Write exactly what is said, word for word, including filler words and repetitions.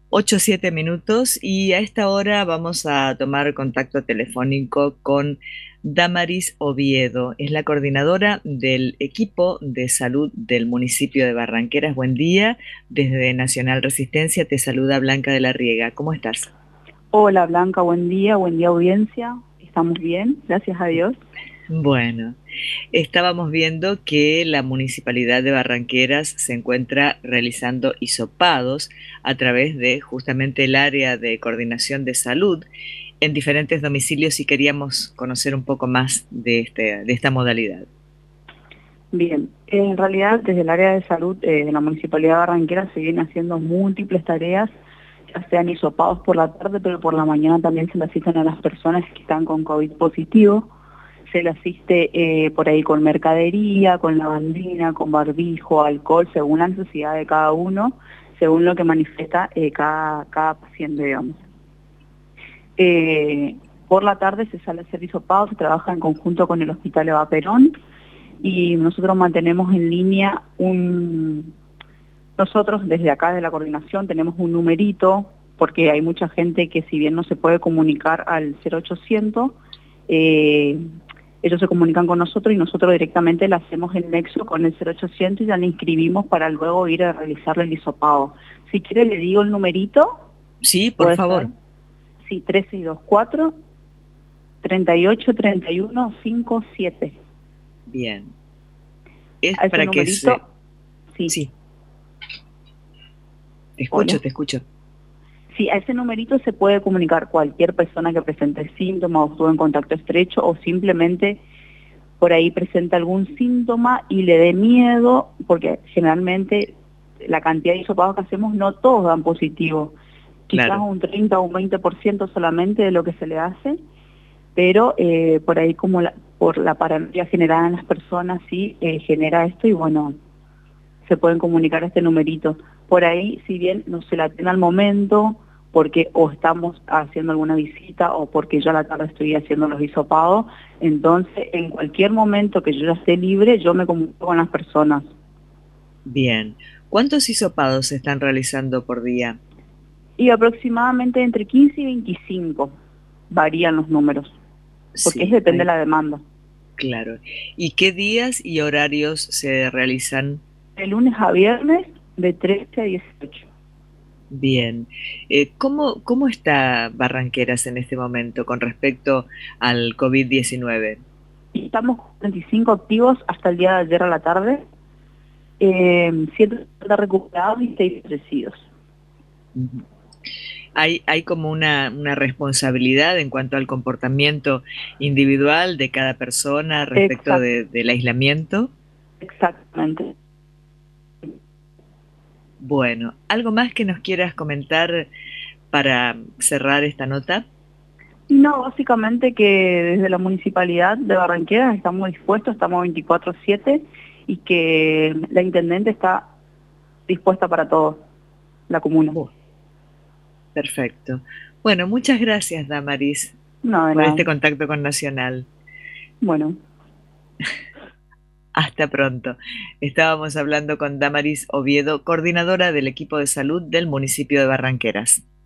ocho siete minutos y a esta hora vamos a tomar contacto telefónico con Damaris Oviedo. Es la coordinadora del equipo de salud del municipio de Barranqueras. Buen día. Desde Nacional Resistencia te saluda Blanca de la Riega. ¿Cómo estás? Hola Blanca, buen día, buen día audiencia. Estamos bien, gracias a Dios. Bueno, estábamos viendo que la Municipalidad de Barranqueras se encuentra realizando hisopados a través de justamente el área de coordinación de salud en diferentes domicilios y queríamos conocer un poco más de, este, de esta modalidad. Bien, en realidad desde el área de salud eh, de la Municipalidad de Barranquera se vienen haciendo múltiples tareas, ya sean hisopados por la tarde, pero por la mañana también se le asisten a las personas que están con COVID positivo. Se le asiste eh, por ahí con mercadería, con lavandina, con barbijo, alcohol, según la necesidad de cada uno, según lo que manifiesta eh, cada, cada paciente, digamos. Eh, por la tarde se sale a hacer hisopado, se trabaja en conjunto con el Hospital Eva Perón y nosotros mantenemos en línea un... Nosotros desde acá de la coordinación tenemos un numerito, porque hay mucha gente que si bien no se puede comunicar al cero ochocientos, eh, ellos se comunican con nosotros y nosotros directamente le hacemos el nexo con el cero ochocientos y ya le inscribimos para luego ir a realizarle el hisopado. Si quiere le digo el numerito, Sí, por puede ser. favor. Sí, tres seis dos cuatro, treinta y ocho, treinta y uno, cincuenta y siete. Bien. Es A ese para que se... numerito, sí, Sí, te escucho, hola. te escucho. Sí, a ese numerito se puede comunicar cualquier persona que presente síntomas o estuvo en contacto estrecho o simplemente por ahí presenta algún síntoma y le dé miedo, porque generalmente la cantidad de hisopados que hacemos no todos dan positivo. Quizás Claro, un treinta o un veinte por ciento solamente de lo que se le hace, pero eh, por ahí como la, por la paranoia generada en las personas sí eh, genera esto y bueno, se pueden comunicar a este numerito. Por ahí, si bien no se la tiene al momento, porque o estamos haciendo alguna visita o porque yo a la tarde estoy haciendo los hisopados, entonces en cualquier momento que yo ya esté libre, yo me comunico con las personas. bien. ¿Cuántos hisopados se están realizando por día? Y aproximadamente entre quince y veinticinco varían los números, porque es Sí, depende de hay, la demanda. claro. ¿Y qué días y horarios se realizan? De lunes a viernes, de trece a dieciocho. Bien. Eh, ¿cómo, cómo está Barranqueras en este momento con respecto al COVID diecinueve? Y estamos con veinticinco activos hasta el día de ayer a la tarde, eh, siete recuperados y seis fallecidos. Ujú. ¿Hay, hay como una, una responsabilidad en cuanto al comportamiento individual de cada persona respecto Exact, de- del aislamiento? exactamente. Bueno, ¿algo más que nos quieras comentar para cerrar esta nota? Y no, básicamente que desde la Municipalidad de Barranquera estamos dispuestos, estamos veinticuatro siete y que la Intendente está dispuesta para todo, la comuna. Bu- Perfecto. Bueno, muchas gracias, Damaris, No, de por nada. este contacto con Nacional. Bueno. Hasta pronto. Estábamos hablando con Damaris Oviedo, coordinadora del equipo de salud del municipio de Barranqueras.